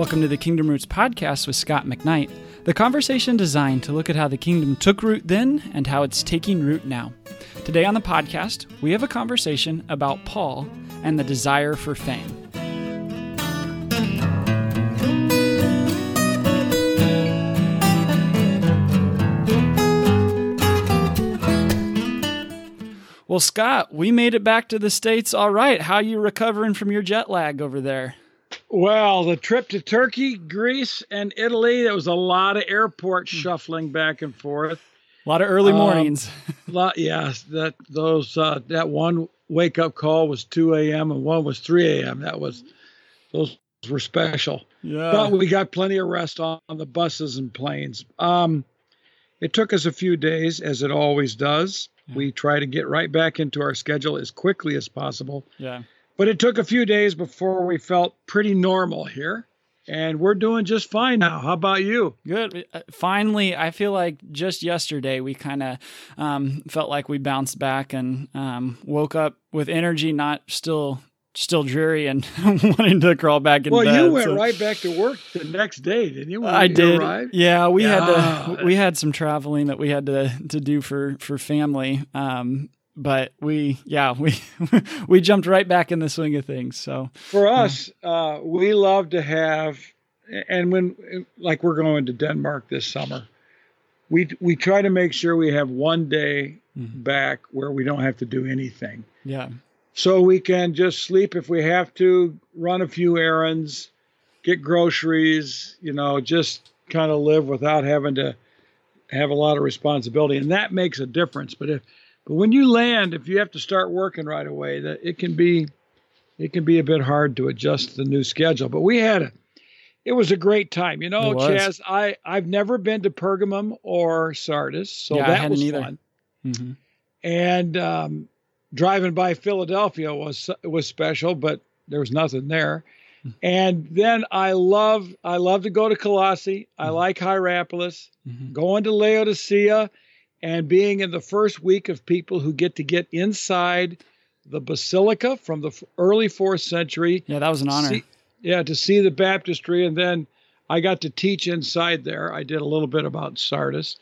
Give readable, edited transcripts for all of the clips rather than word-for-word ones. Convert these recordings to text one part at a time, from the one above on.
Welcome to the Kingdom Roots podcast with Scott McKnight, the conversation designed to look at how the kingdom took root then and how it's taking root now. Today on the podcast, we have a conversation about Paul and the desire for fame. Well, Scott, we made it back to the States all right. How are you recovering from your jet lag over there? Well, the trip to Turkey, Greece, and Italy, there was a lot of airport shuffling back and forth. A lot of early mornings. That one wake-up call was 2 a.m. and one was 3 a.m. Those were special. Yeah. But we got plenty of rest on the buses and planes. It took us a few days, as it always does. Yeah. We try to get right back into our schedule as quickly as possible. Yeah. But it took a few days before we felt pretty normal here, and we're doing just fine now. How about you? Good. Finally, I feel like just yesterday we kind of felt like we bounced back and woke up with energy, not still dreary and wanting to crawl back in bed. Well, you went right back to work the next day, didn't you? I did. Yeah, we had some traveling that we had to do for family. But we jumped right back in the swing of things. So for us, we love to have, and when like we're going to Denmark this summer, we try to make sure we have one day back where we don't have to do anything. Yeah. So we can just sleep if we have to, run a few errands, get groceries, just kind of live without having to have a lot of responsibility, and that makes a difference. But when you land, if you have to start working right away, that it can be a bit hard to adjust to the new schedule. But it was a great time. Chaz, I've never been to Pergamum or Sardis, so that was fun. Mm-hmm. And driving by Philadelphia was special, but there was nothing there. Mm-hmm. And then I love to go to Colossae. I like Hierapolis, going to Laodicea, and being in the first week of people who get inside the basilica from the early 4th century. Yeah, that was an honor. To see the baptistry. And then I got to teach inside there. I did a little bit about Sardis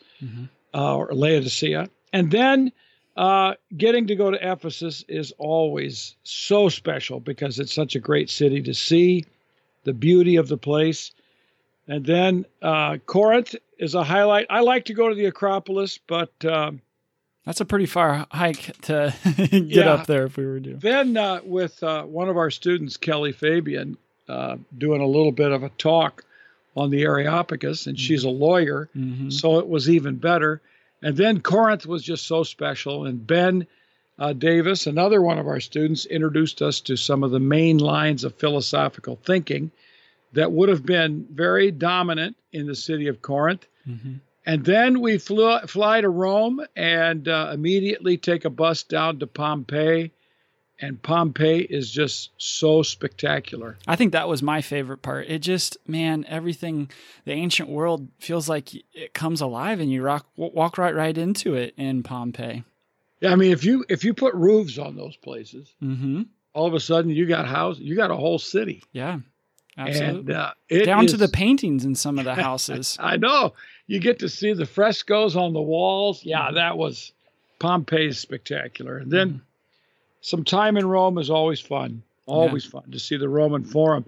or Laodicea. And then getting to go to Ephesus is always so special because it's such a great city to see, the beauty of the place. And then Corinth is a highlight. I like to go to the Acropolis, but that's a pretty far hike to get up there if we were to. Then with one of our students, Kelly Fabian, doing a little bit of a talk on the Areopagus, and she's a lawyer, so it was even better. And then Corinth was just so special. And Ben Davis, another one of our students, introduced us to some of the main lines of philosophical thinking that would have been very dominant in the city of Corinth. Mm-hmm. And then we fly to Rome and immediately take a bus down to Pompeii. And Pompeii is just so spectacular. I think that was my favorite part. It just, everything, the ancient world feels like it comes alive and you walk right into it in Pompeii. Yeah, I mean, if you put roofs on those places, all of a sudden you got a whole city. Yeah. Absolutely. And, down to the paintings in some of the houses. I know. You get to see the frescoes on the walls. Yeah, that was Pompeii's spectacular. And then some time in Rome is always fun. Always fun to see the Roman Forum.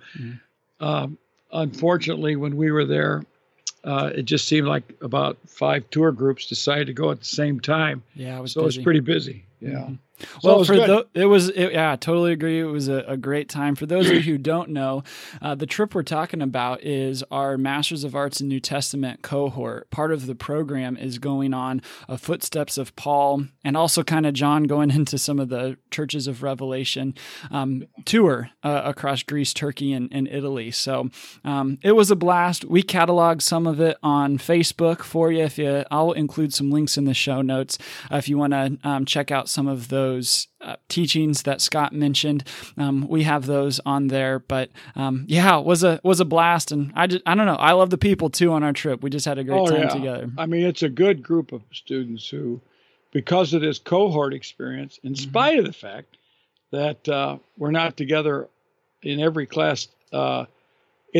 Unfortunately, when we were there, it just seemed like about 5 tour groups decided to go at the same time. Yeah, it was busy. It was pretty busy. Yeah. Well, I totally agree. It was a great time. For those of you who don't know, the trip we're talking about is our Masters of Arts in New Testament cohort. Part of the program is going on a Footsteps of Paul and also kind of John going into some of the churches of Revelation tour across Greece, Turkey, and Italy. So it was a blast. We cataloged some of it on Facebook for you. I'll include some links in the show notes if you want to check out some of those teachings that Scott mentioned. We have those on there, but it was a blast, and I don't know. I love the people too on our trip. We just had a great time together. I mean, it's a good group of students who, because of this cohort experience, in spite of the fact that we're not together in every class,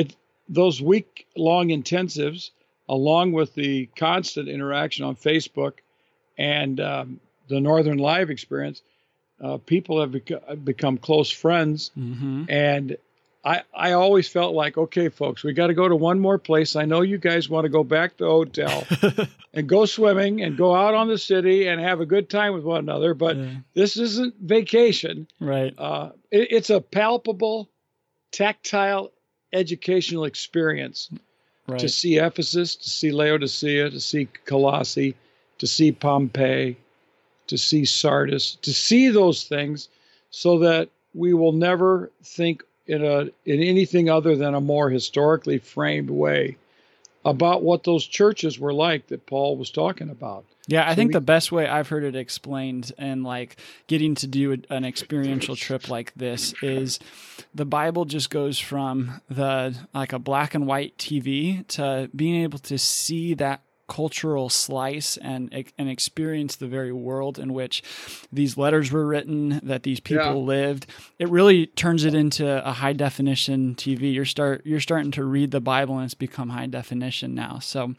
those week-long intensives, along with the constant interaction on Facebook and the Northern Live experience, people have become close friends. Mm-hmm. And I always felt like, okay, folks, we got to go to one more place. I know you guys want to go back to the hotel and go swimming and go out on the city and have a good time with one another. But this isn't vacation. Right. It's a palpable, tactile, educational experience to see Ephesus, to see Laodicea, to see Colossae, to see Pompeii, to see Sardis, to see those things so that we will never think in anything other than a more historically framed way about what those churches were like that Paul was talking about. Yeah, I think the best way I've heard it explained and like getting to do an experiential trip like this is the Bible just goes from like a black and white TV to being able to see that cultural slice and experience the very world in which these letters were written, that these people lived. It really turns it into a high definition TV. You're starting to read the Bible and it's become high definition now. So,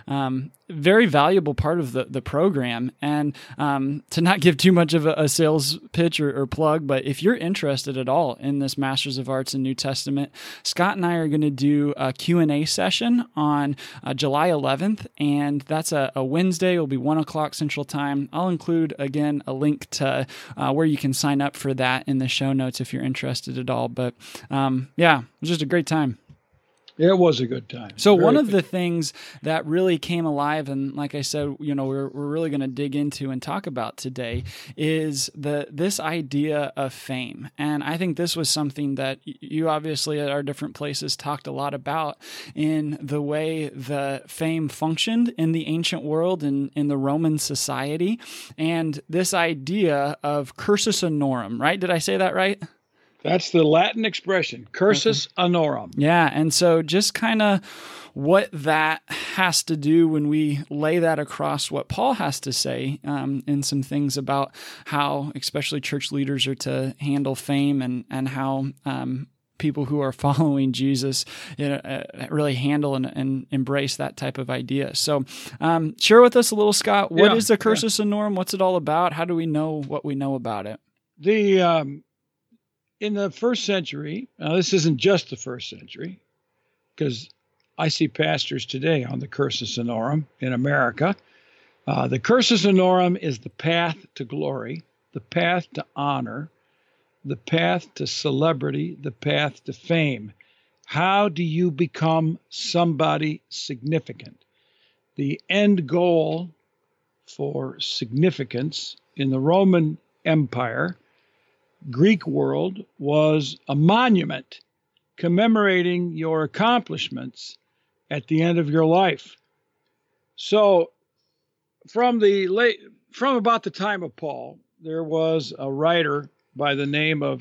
very valuable part of the program. And to not give too much of a sales pitch or plug, but if you're interested at all in this Masters of Arts in New Testament, Scott and I are going to do a Q&A session on July 11th, and that's a Wednesday. It'll be 1 o'clock Central Time. I'll include, again, a link to where you can sign up for that in the show notes if you're interested at all. But yeah, it was just a great time. It was a good time. So one of the things that really came alive, and like I said, we're really going to dig into and talk about today, is this idea of fame. And I think this was something that you obviously at our different places talked a lot about in the way the fame functioned in the ancient world and in the Roman society, and this idea of cursus honorum, right? Did I say that right? That's the Latin expression, cursus honorum. Yeah, and so just kind of what that has to do when we lay that across what Paul has to say in some things about how especially church leaders are to handle fame and how people who are following Jesus really handle and embrace that type of idea. So share with us a little, Scott, what is the cursus honorum? What's it all about? How do we know what we know about it? In the first century, now this isn't just the first century, because I see pastors today on the cursus honorum in America. The cursus honorum is the path to glory, the path to honor, the path to celebrity, the path to fame. How do you become somebody significant? The end goal for significance in the Roman Empire, Greek world, was a monument commemorating your accomplishments at the end of your life. So from about the time of Paul, there was a writer by the name of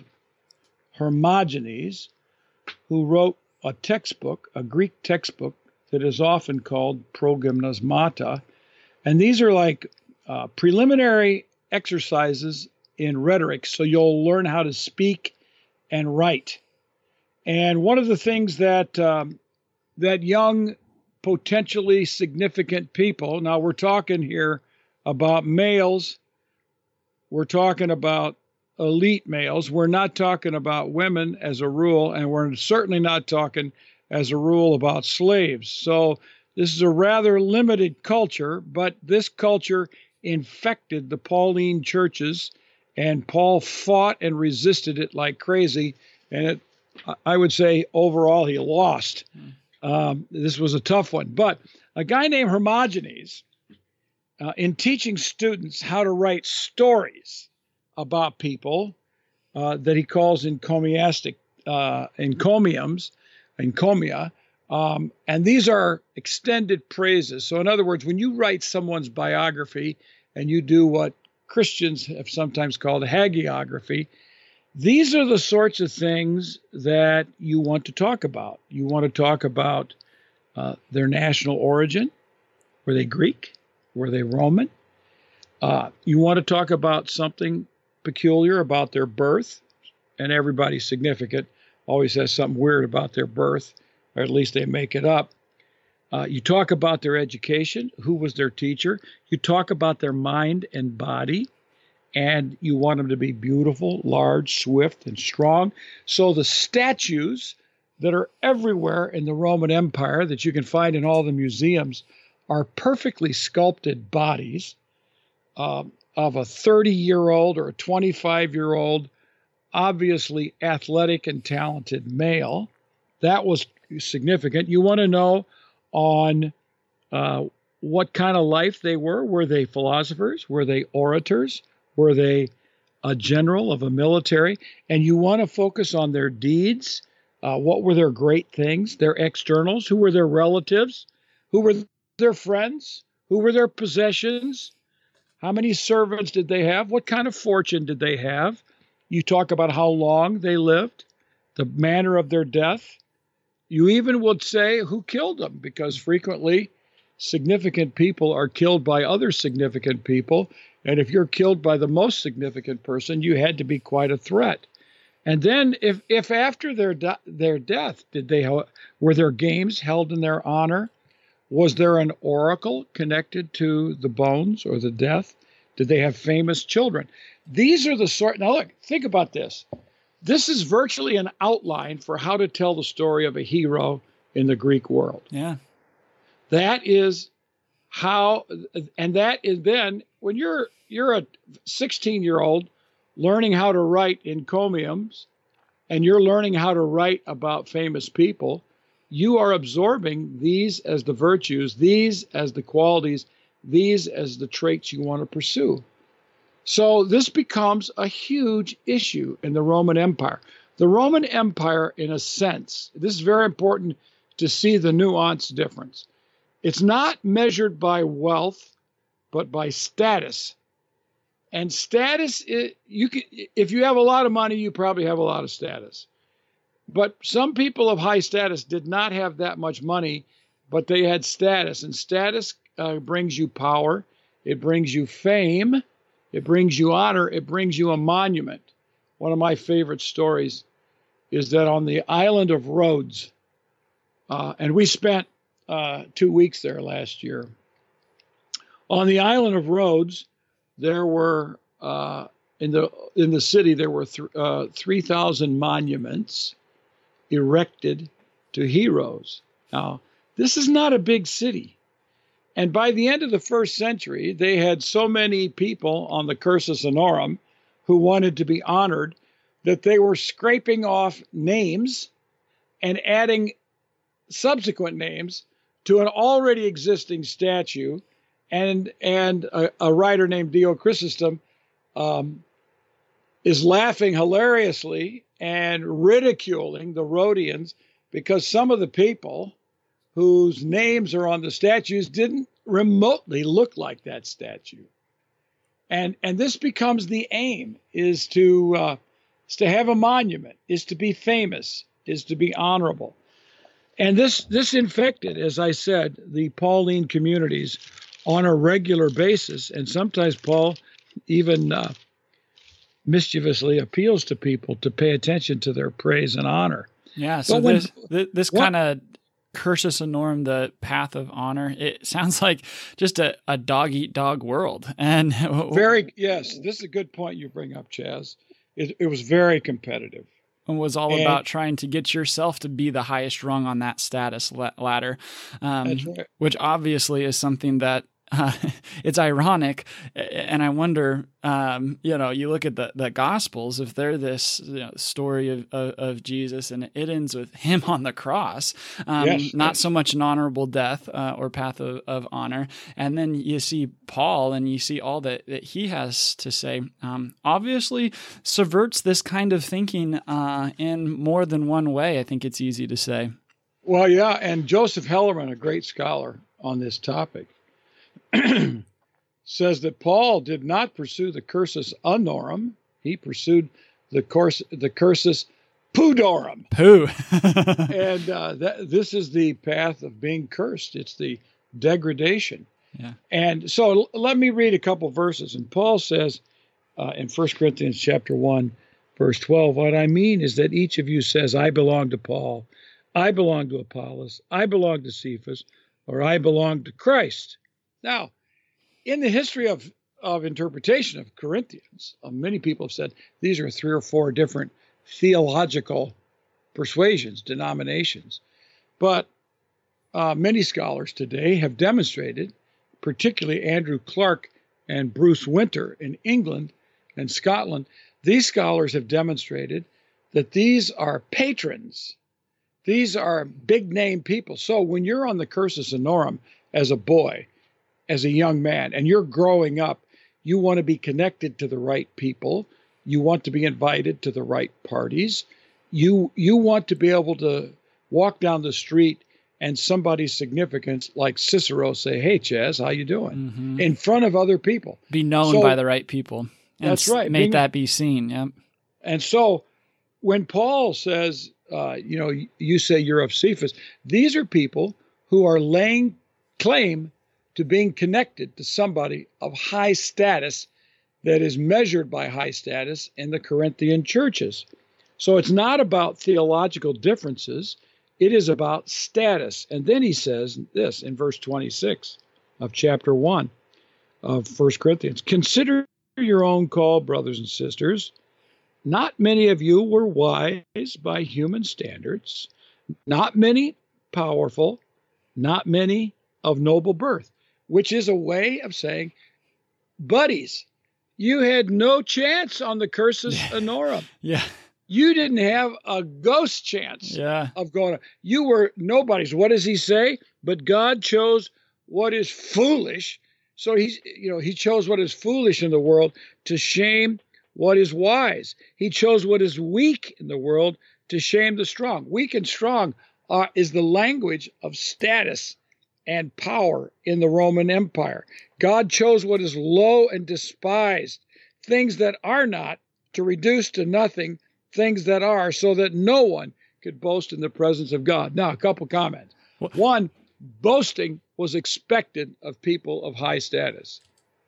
Hermogenes who wrote a textbook, a Greek textbook that is often called progymnasmata. And these are like preliminary exercises in rhetoric, so you'll learn how to speak and write. And one of the things that that young, potentially significant people, now we're talking here about males, we're talking about elite males, we're not talking about women as a rule, and we're certainly not talking as a rule about slaves. So this is a rather limited culture, but this culture infected the Pauline churches, and Paul fought and resisted it like crazy. And I would say overall he lost. This was a tough one. But a guy named Hermogenes, in teaching students how to write stories about people that he calls encomiastic, encomiums, encomia, and these are extended praises. So in other words, when you write someone's biography and you do what Christians have sometimes called hagiography, these are the sorts of things that you want to talk about. You want to talk about their national origin. Were they Greek? Were they Roman? You want to talk about something peculiar about their birth, and everybody significant always has something weird about their birth. or at least they make it up. You talk about their education, who was their teacher. You talk about their mind and body, and you want them to be beautiful, large, swift, and strong. So the statues that are everywhere in the Roman Empire that you can find in all the museums are perfectly sculpted bodies of a 30-year-old or a 25-year-old, obviously athletic and talented male. That was significant. You want to know on what kind of life they were. Were they philosophers? Were they orators? Were they a general of a military? And you want to focus on their deeds. What were their great things, their externals? Who were their relatives? Who were their friends? Who were their possessions? How many servants did they have? What kind of fortune did they have? You talk about how long they lived, the manner of their death. You even would say who killed them, because frequently significant people are killed by other significant people. And if you're killed by the most significant person, you had to be quite a threat. And then if after their death, were there games held in their honor? Was there an oracle connected to the bones or the death? Did they have famous children? These are the sort. Now look, think about this. This is virtually an outline for how to tell the story of a hero in the Greek world. Yeah. That is how, and that is then when you're a 16-year-old learning how to write encomiums, and you're learning how to write about famous people, you are absorbing these as the virtues, these as the qualities, these as the traits you want to pursue. So this becomes a huge issue in the Roman Empire. The Roman Empire, in a sense, this is very important to see the nuanced difference. It's not measured by wealth, but by status. And status, if you have a lot of money, you probably have a lot of status. But some people of high status did not have that much money, but they had status. And status brings you power. It brings you fame. It brings you honor. It brings you a monument. One of my favorite stories is that on the island of Rhodes, and we spent 2 weeks there last year. On the island of Rhodes, there were in the city there were 3,000 monuments erected to heroes. Now, this is not a big city. And by the end of the first century, they had so many people on the Cursus Honorum who wanted to be honored that they were scraping off names and adding subsequent names to an already existing statue. And a writer named Dio Chrysostom is laughing hilariously and ridiculing the Rhodians because some of the people whose names are on the statues didn't remotely look like that statue. And this becomes the aim, is to have a monument, is to be famous, is to be honorable. And this infected, as I said, the Pauline communities on a regular basis. And sometimes Paul even mischievously appeals to people to pay attention to their praise and honor. Yeah, so this kind of cursus honorum, the path of honor, it sounds like just a dog-eat-dog world. And yes, this is a good point you bring up, Chaz. It was very competitive. And was all about trying to get yourself to be the highest rung on that status ladder, that's right. Which obviously is something that it's ironic. And I wonder, you look at the Gospels, if they're this story of Jesus and it ends with him on the cross, not so much an honorable death or path of honor. And then you see Paul and you see all that he has to say, obviously subverts this kind of thinking in more than one way, I think it's easy to say. Well, yeah, and Joseph Hellerman, a great scholar on this topic, says that Paul did not pursue the cursus honorum; he pursued the cursus pudorum. And this is the path of being cursed. It's the degradation. Yeah. And so let me read a couple verses. And Paul says in 1 Corinthians chapter 1, verse 12, what I mean is that each of you says, I belong to Paul, I belong to Apollos, I belong to Cephas, or I belong to Christ. Now, in the history of interpretation of Corinthians, many people have said these are 3 or 4 different theological persuasions, denominations. But many scholars today have demonstrated, particularly Andrew Clark and Bruce Winter in England and Scotland, these scholars have demonstrated that these are patrons. These are big name people. So when you're on the Cursus Honorum as a boy, as a young man, and you're growing up, you want to be connected to the right people. You want to be invited to the right parties. You want to be able to walk down the street and somebody's significance like Cicero say, "Hey, Chaz, how you doing?" In front of other people. Be known by the right people. And that's right. Make that be seen. Yep. And so when Paul says, you say you're of Cephas, these are people who are laying claim to being connected to somebody of high status that is measured by high status in the Corinthian churches. So it's not about theological differences. It is about status. And then he says this in verse 26 of chapter 1 of 1 Corinthians. Consider your own call, brothers and sisters. Not many of you were wise by human standards, not many powerful, not many of noble birth, which is a way of saying, buddies, you had no chance on the Cursus Honorum. Yeah. You didn't have a ghost chance of going. You were nobodies. What does he say? But God chose what is foolish. So he chose what is foolish in the world to shame what is wise. He chose what is weak in the world to shame the strong. Weak and strong is the language of status and power in the Roman Empire. God chose what is low and despised, things that are not, to reduce to nothing things that are, so that no one could boast in the presence of God. Now, a couple comments. One, boasting was expected of people of high status.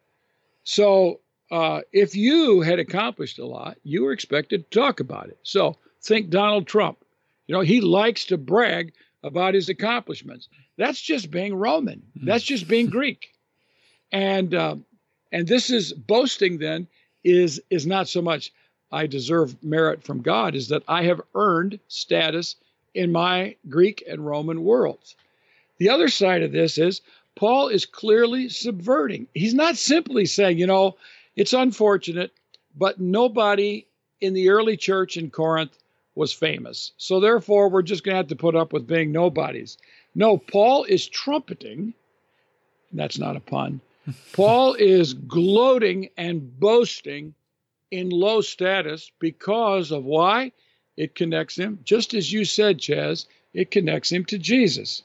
So if you had accomplished a lot, you were expected to talk about it. So think Donald Trump. He likes to brag about his accomplishments. That's just being Roman. That's just being Greek. And this is boasting then is not so much I deserve merit from God, is that I have earned status in my Greek and Roman worlds. The other side of this is Paul is clearly subverting. He's not simply saying, it's unfortunate, but nobody in the early church in Corinth was famous. So therefore, we're just going to have to put up with being nobodies. No, Paul is trumpeting. That's not a pun. Paul is gloating and boasting in low status because of why? It connects him, just as you said, Chaz, it connects him to Jesus,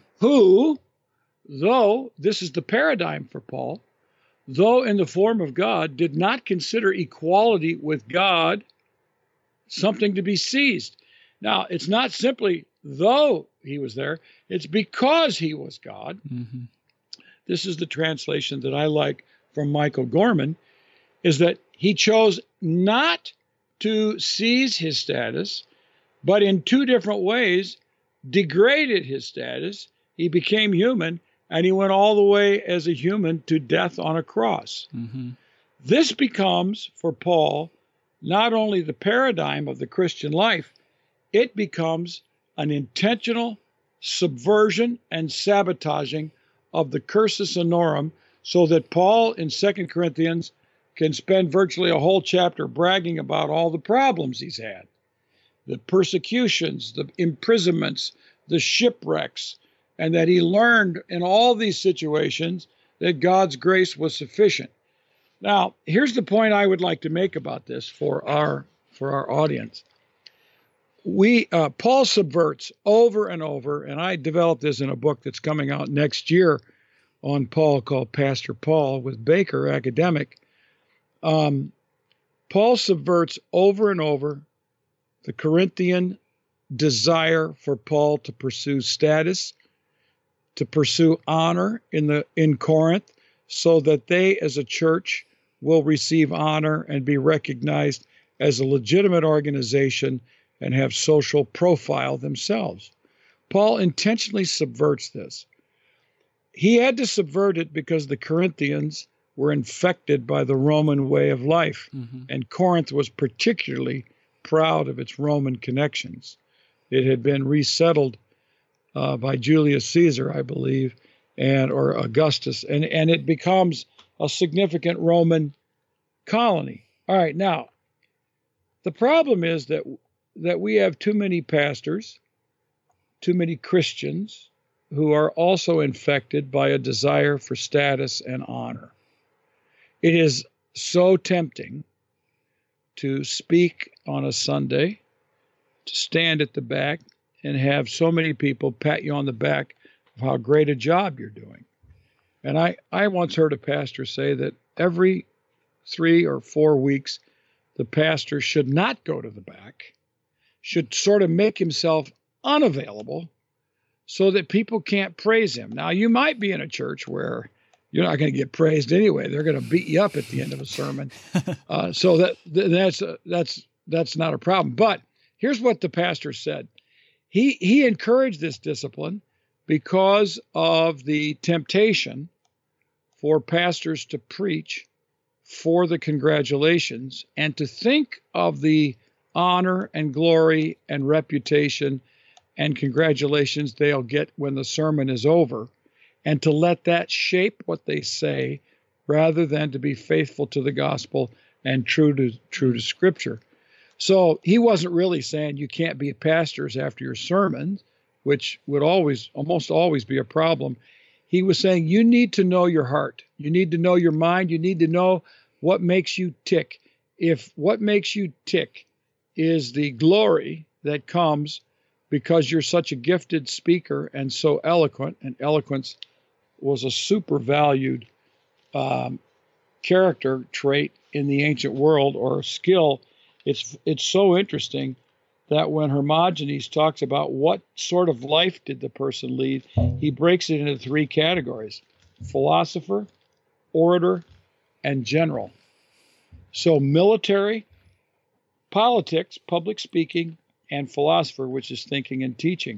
who, though this is the paradigm for Paul, though in the form of God, did not consider equality with God something to be seized. Now, it's not simply though he was there, it's because he was God. Mm-hmm. This is the translation that I like from Michael Gorman, is that he chose not to seize his status, but in 2 different ways degraded his status. He became human, and he went all the way as a human to death on a cross. Mm-hmm. This becomes, for Paul, not only the paradigm of the Christian life, it becomes an intentional subversion and sabotaging of the Cursus Honorum, so that Paul in 2 Corinthians can spend virtually a whole chapter bragging about all the problems he's had, the persecutions, the imprisonments, the shipwrecks, and that he learned in all these situations that God's grace was sufficient. Now, here's the point I would like to make about this for our audience. Paul subverts over and over, and I developed this in a book that's coming out next year on Paul called Pastor Paul with Baker, academic. Paul subverts over and over the Corinthian desire for Paul to pursue status, to pursue honor in Corinth, so that they as a church will receive honor and be recognized as a legitimate organization and have social profile themselves. Paul intentionally subverts this. He had to subvert it because the Corinthians were infected by the Roman way of life, and Corinth was particularly proud of its Roman connections. It had been resettled by Julius Caesar, I believe, or Augustus, and it becomes a significant Roman colony. All right, now, the problem is that we have too many pastors, too many Christians who are also infected by a desire for status and honor. It is so tempting to speak on a Sunday, to stand at the back and have so many people pat you on the back of how great a job you're doing. And I once heard a pastor say that every 3 or 4 weeks, the pastor should not go to the back, should sort of make himself unavailable so that people can't praise him. Now, you might be in a church where you're not going to get praised anyway. They're going to beat you up at the end of a sermon. So that's not a problem. But here's what the pastor said. He encouraged this discipline because of the temptation for pastors to preach for the congratulations and to think of the honor and glory and reputation and congratulations they'll get when the sermon is over, and to let that shape what they say rather than to be faithful to the gospel and true to Scripture. So he wasn't really saying you can't be pastors after your sermons, which would almost always be a problem. He was saying you need to know your heart. You need to know your mind. You need to know what makes you tick. If what makes you tick is the glory that comes because you're such a gifted speaker and so eloquent, and eloquence was a super valued character trait in the ancient world, or skill. It's so interesting that when Hermogenes talks about what sort of life did the person lead, he breaks it into 3 categories: philosopher, orator, and general. So military, politics, public speaking, and philosopher, which is thinking and teaching.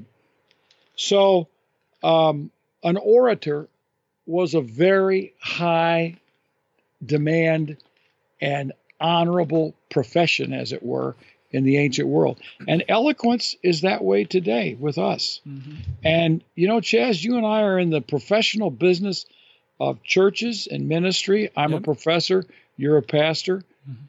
So an orator was a very high demand and honorable profession, as it were, in the ancient world. And eloquence is that way today with us. And, Chaz, you and I are in the professional business of churches and ministry. I'm a professor. You're a pastor.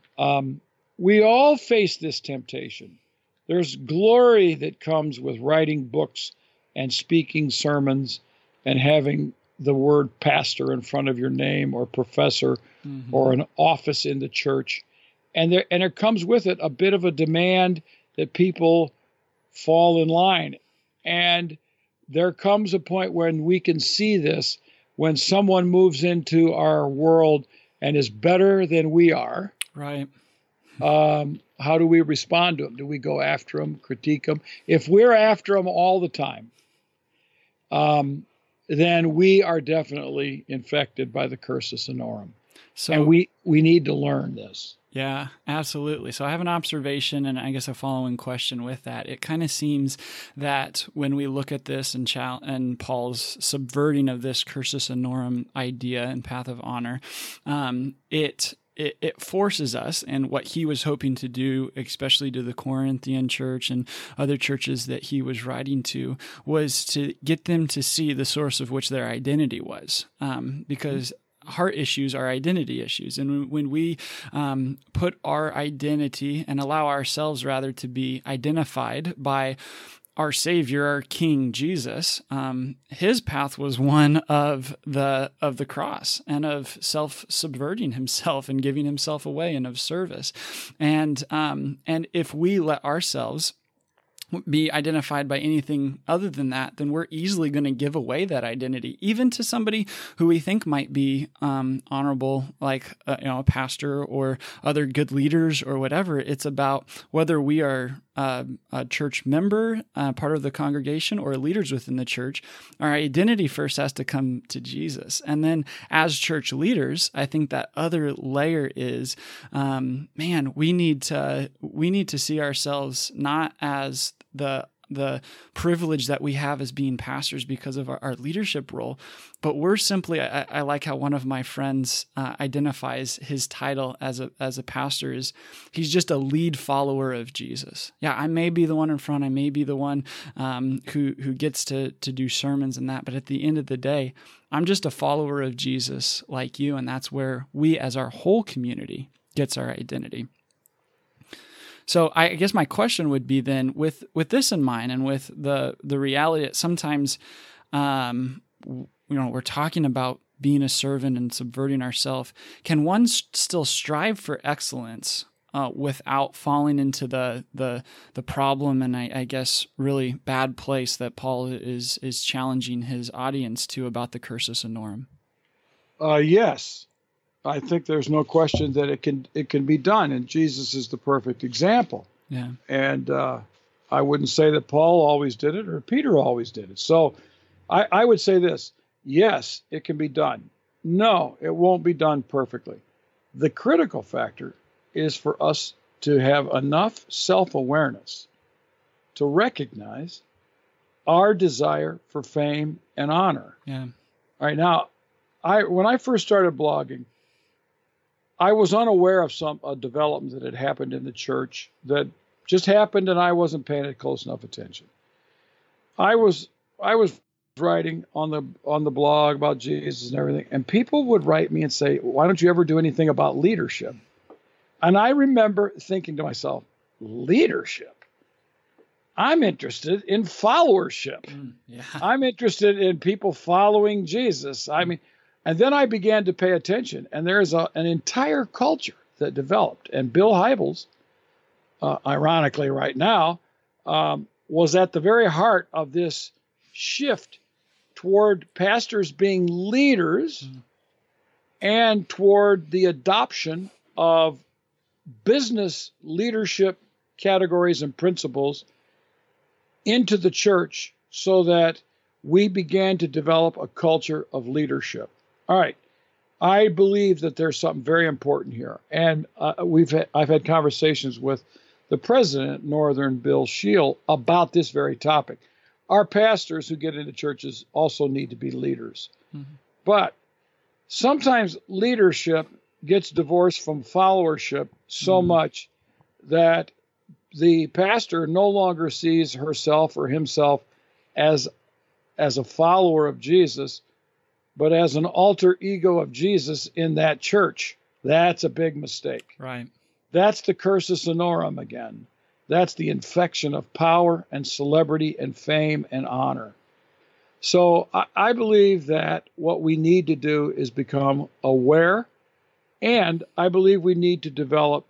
We all face this temptation. There's glory that comes with writing books and speaking sermons and having the word pastor in front of your name, or professor, or an office in the church. And there comes with it a bit of a demand that people fall in line. And there comes a point when we can see this, when someone moves into our world and is better than we are. Right. How do we respond to them? Do we go after them, critique them? If we're after them all the time, then we are definitely infected by the cursus honorum. And we need to learn this. Yeah, absolutely. So I have an observation and I guess a following question with that. It kind of seems that when we look at this and Paul's subverting of this cursus honorum idea and path of honor, it forces us, and what he was hoping to do, especially to the Corinthian church and other churches that he was writing to, was to get them to see the source of which their identity was. Because heart issues are identity issues. And when we put our identity and allow ourselves rather to be identified by our Savior, our King Jesus, his path was one of the cross and of self-subverting himself and giving himself away and of service. And if we let ourselves be identified by anything other than that, then we're easily going to give away that identity, even to somebody who we think might be honorable, like a pastor or other good leaders or whatever. It's about whether we are a church member, part of the congregation, or leaders within the church. Our identity first has to come to Jesus. And then as church leaders, I think that other layer is, we need to see ourselves not as the the privilege that we have as being pastors because of our leadership role, but we're simply, I like how one of my friends identifies his title as a pastor is he's just a lead follower of Jesus. Yeah, I may be the one in front, I may be the one who gets to do sermons and that, but at the end of the day, I'm just a follower of Jesus like you, and that's where we as our whole community gets our identity. So I guess my question would be then, with this in mind, and with the reality that sometimes, we're talking about being a servant and subverting ourselves. Can one still strive for excellence without falling into the problem and I guess really bad place that Paul is challenging his audience to about the cursus honorum? Yes. I think there's no question that it can be done, and Jesus is the perfect example. Yeah. And I wouldn't say that Paul always did it or Peter always did it. So I would say this: yes, it can be done. No, it won't be done perfectly. The critical factor is for us to have enough self-awareness to recognize our desire for fame and honor. Yeah. All right. Now, when I first started blogging, I was unaware of a development that had happened in the church that just happened, and I wasn't paying close enough attention. I was writing on the blog about Jesus and everything, and people would write me and say, "Why don't you ever do anything about leadership?" And I remember thinking to myself, "Leadership? I'm interested in followership. Yeah. I'm interested in people following Jesus." I mean. And then I began to pay attention, and there's an entire culture that developed. And Bill Hybels, ironically right now, was at the very heart of this shift toward pastors being leaders and toward the adoption of business leadership categories and principles into the church so that we began to develop a culture of leadership. All right. I believe that there's something very important here. And I've had conversations with the president at Northern, Bill Scheel, about this very topic. Our pastors who get into churches also need to be leaders. Mm-hmm. But sometimes leadership gets divorced from followership so much that the pastor no longer sees herself or himself as a follower of Jesus, but as an alter ego of Jesus in that church. That's a big mistake. Right. That's the cursus honorum again. That's the infection of power and celebrity and fame and honor. So I believe that what we need to do is become aware, and I believe we need to develop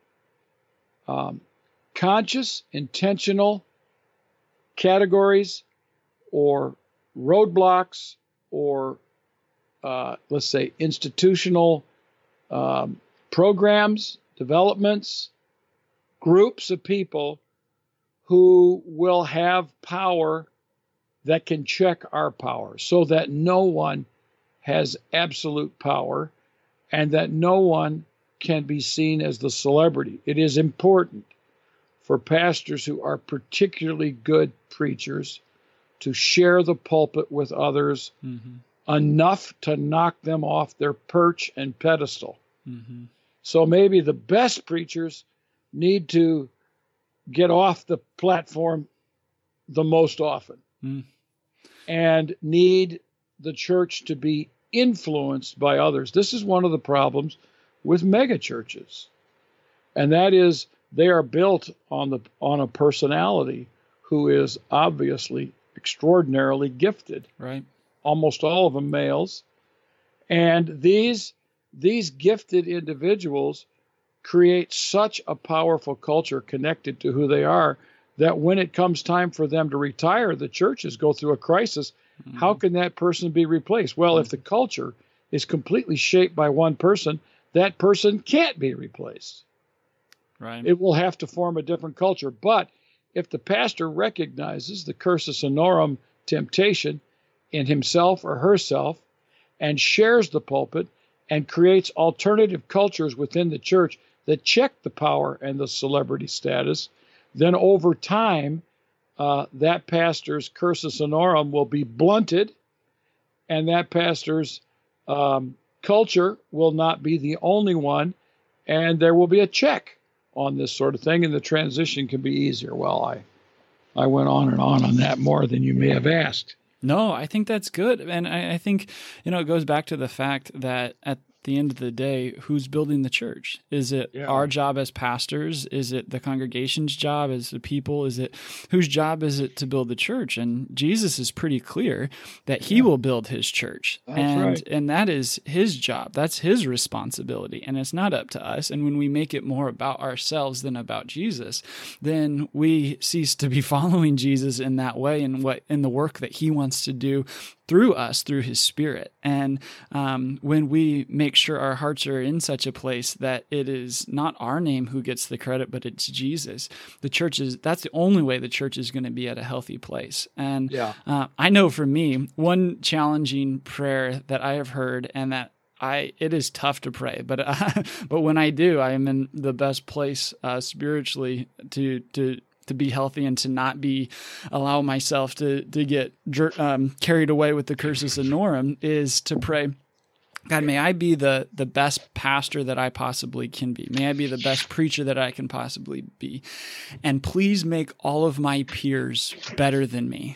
conscious, intentional categories or roadblocks or let's say institutional programs, developments, groups of people who will have power that can check our power so that no one has absolute power and that no one can be seen as the celebrity. It is important for pastors who are particularly good preachers to share the pulpit with others enough to knock them off their perch and pedestal. Mm-hmm. So maybe the best preachers need to get off the platform the most often and need the church to be influenced by others. This is one of the problems with megachurches, and that is they are built on a personality who is obviously extraordinarily gifted. Right. Almost all of them males. And these gifted individuals create such a powerful culture connected to who they are that when it comes time for them to retire, the churches go through a crisis. Mm-hmm. How can that person be replaced? Well, if the culture is completely shaped by one person, that person can't be replaced. Right. It will have to form a different culture. But if the pastor recognizes the cursus honorum temptation in himself or herself and shares the pulpit and creates alternative cultures within the church that check the power and the celebrity status, then over time, that pastor's cursus honorum will be blunted, and that pastor's culture will not be the only one, and there will be a check on this sort of thing, and the transition can be easier. Well, I went on that more than you may have asked. No, I think that's good. And I think, it goes back to the fact that at the end of the day, who's building the church? Is it our job as pastors? Is it the congregation's job as the people? Is it whose job is it to build the church? And Jesus is pretty clear that he will build his church. And that is his job. That's his responsibility. And it's not up to us. And when we make it more about ourselves than about Jesus, then we cease to be following Jesus in that way and in the work that he wants to do through us, through his Spirit. And when we make sure our hearts are in such a place that it is not our name who gets the credit, but it's Jesus, that's the only way the church is going to be at a healthy place. And I know for me, one challenging prayer that I have heard, and that it is tough to pray, but when I do, I am in the best place spiritually to be healthy and to not allow myself to get carried away with the cursus honorum, is to pray, God, may I be the best pastor that I possibly can be. May I be the best preacher that I can possibly be. And please make all of my peers better than me.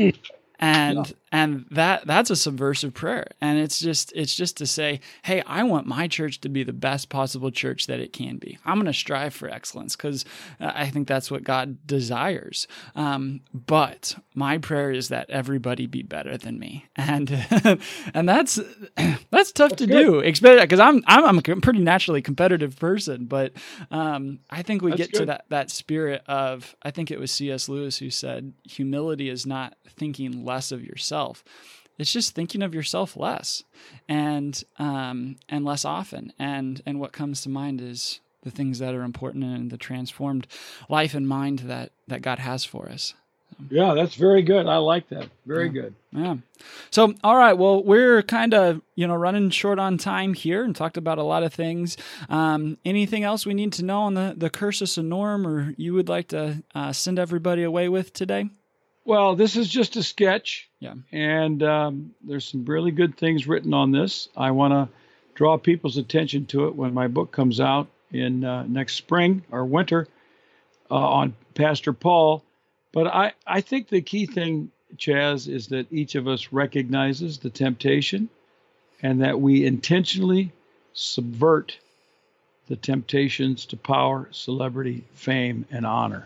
And that's a subversive prayer. And it's just to say, hey, I want my church to be the best possible church that it can be. I'm going to strive for excellence because I think that's what God desires. But my prayer is that everybody be better than me. And that's tough to do, because I'm a pretty naturally competitive person. But I think we get to that spirit of, I think it was C.S. Lewis who said, humility is not thinking less of yourself. It's just thinking of yourself less and less often. And what comes to mind is the things that are important and the transformed life and mind that God has for us. Yeah, that's very good. I like that. Very good. Yeah. So, all right. Well, we're kind of, running short on time here and talked about a lot of things. Anything else we need to know on the cursus honorum, or you would like to send everybody away with today? Well, this is just a sketch. Yeah. And there's some really good things written on this. I want to draw people's attention to it when my book comes out in next spring or winter on Pastor Paul. But I think the key thing, Chaz, is that each of us recognizes the temptation and that we intentionally subvert the temptations to power, celebrity, fame, and honor.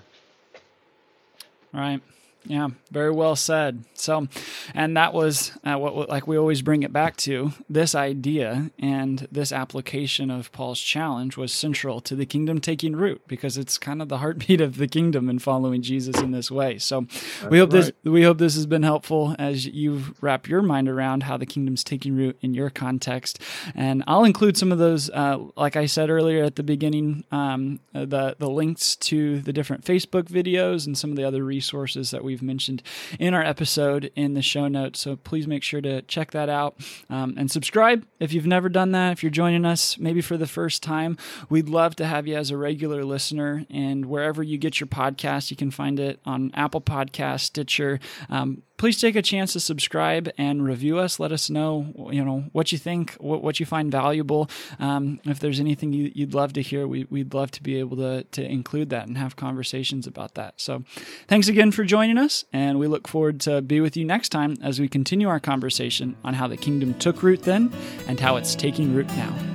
Right. Yeah, very well said. So, and that was like we always bring it back to, this idea and this application of Paul's challenge was central to the kingdom taking root, because it's kind of the heartbeat of the kingdom in following Jesus in this way. So we hope this has been helpful as you wrap your mind around how the kingdom's taking root in your context. And I'll include some of those, like I said earlier at the beginning, the links to the different Facebook videos and some of the other resources that we've mentioned in our episode in the show notes. So please make sure to check that out and subscribe if you've never done that. If you're joining us maybe for the first time, we'd love to have you as a regular listener. And wherever you get your podcast, you can find it on Apple Podcasts, Stitcher. Please take a chance to subscribe and review us. Let us know, what you think, what you find valuable. If there's anything you'd love to hear, we'd love to be able to include that and have conversations about that. So thanks again for joining us, and we look forward to be with you next time as we continue our conversation on how the kingdom took root then and how it's taking root now.